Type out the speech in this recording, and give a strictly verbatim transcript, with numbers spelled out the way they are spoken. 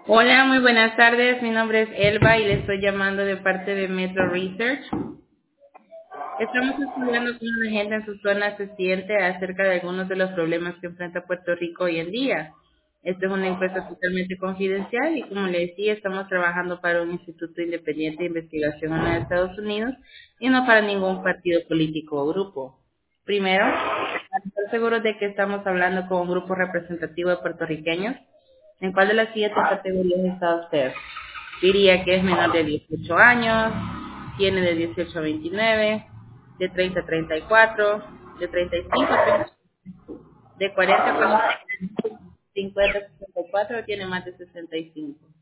Hola, muy buenas tardes. Mi nombre es Elba y le estoy llamando de parte de Metro Research. Estamos estudiando con la gente en su zona se siente acerca de algunos de los problemas que enfrenta Puerto Rico hoy en día. Esta es una encuesta totalmente confidencial y, como le decía, estamos trabajando para un instituto independiente de investigación en los Estados Unidos y no para ningún partido político o grupo. Primero, para estar seguros de que estamos hablando con un grupo representativo de puertorriqueños, ¿en cuál de las siguientes categorías está usted? Diría que es menor de dieciocho años, tiene de dieciocho a veintinueve, de treinta a treinta y cuatro, de treinta y cinco a treinta, de cuarenta a cincuenta a sesenta y cuatro, o tiene más de sesenta y cinco.